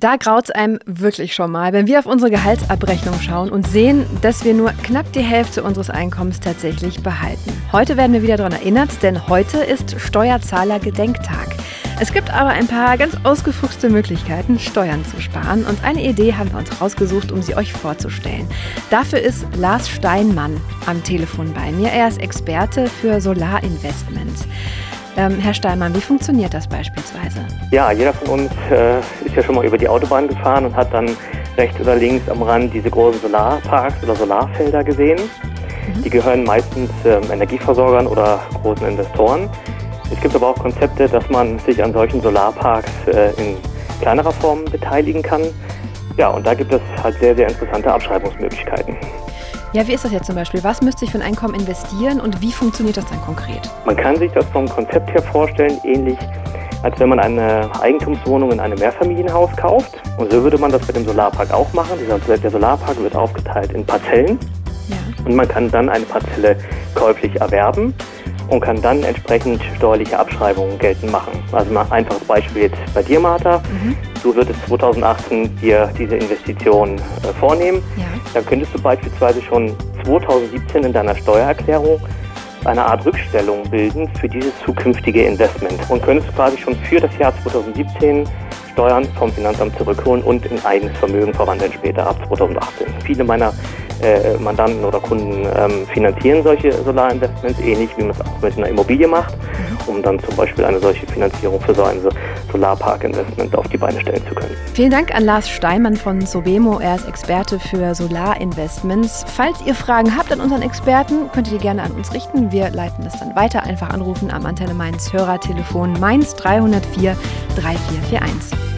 Da graut's einem wirklich schon mal, wenn wir auf unsere Gehaltsabrechnung schauen und sehen, dass wir nur knapp die Hälfte unseres Einkommens tatsächlich behalten. Heute werden wir wieder daran erinnert, denn heute ist Steuerzahler-Gedenktag. Es gibt aber ein paar ganz ausgefuchste Möglichkeiten, Steuern zu sparen. Und eine Idee haben wir uns rausgesucht, um sie euch vorzustellen. Dafür ist Lars Steinmann am Telefon bei mir. Er ist Experte für Solarinvestments. Herr Steinmann, wie funktioniert das beispielsweise? Ja, jeder von uns ist ja schon mal über die Autobahn gefahren und hat dann rechts oder links am Rand diese großen Solarparks oder Solarfelder gesehen. Die gehören meistens Energieversorgern oder großen Investoren. Es gibt aber auch Konzepte, dass man sich an solchen Solarparks in kleinerer Form beteiligen kann. Ja, und da gibt es halt sehr, sehr interessante Abschreibungsmöglichkeiten. Ja, wie ist das jetzt zum Beispiel? Was müsste ich für ein Einkommen investieren und wie funktioniert das dann konkret? Man kann sich das vom Konzept her vorstellen, ähnlich als wenn man eine Eigentumswohnung in einem Mehrfamilienhaus kauft. Und so würde man das mit dem Solarpark auch machen. Der Solarpark wird aufgeteilt in Parzellen. Ja. Und man kann dann eine Parzelle käuflich erwerben und kann dann entsprechend steuerliche Abschreibungen geltend machen. Also mal ein einfaches Beispiel jetzt bei dir, Martha. Du würdest 2018 dir diese Investition vornehmen. Ja. Dann könntest du beispielsweise schon 2017 in deiner Steuererklärung eine Art Rückstellung bilden für dieses zukünftige Investment und könntest quasi schon für das Jahr 2017 Steuern vom Finanzamt zurückholen und in eigenes Vermögen verwandeln später ab 2018. Viele meiner Mandanten oder Kunden finanzieren solche Solarinvestments, ähnlich wie man es auch mit einer Immobilie macht, um dann zum Beispiel eine solche Finanzierung für so ein Solarpark-Investment auf die Beine stellen zu können. Vielen Dank an Lars Steinmann von Sobemo. Er ist Experte für Solarinvestments. Falls ihr Fragen habt an unseren Experten, könnt ihr die gerne an uns richten. Wir leiten das dann weiter. Einfach anrufen am Antenne Mainz Hörertelefon Mainz 304 3441.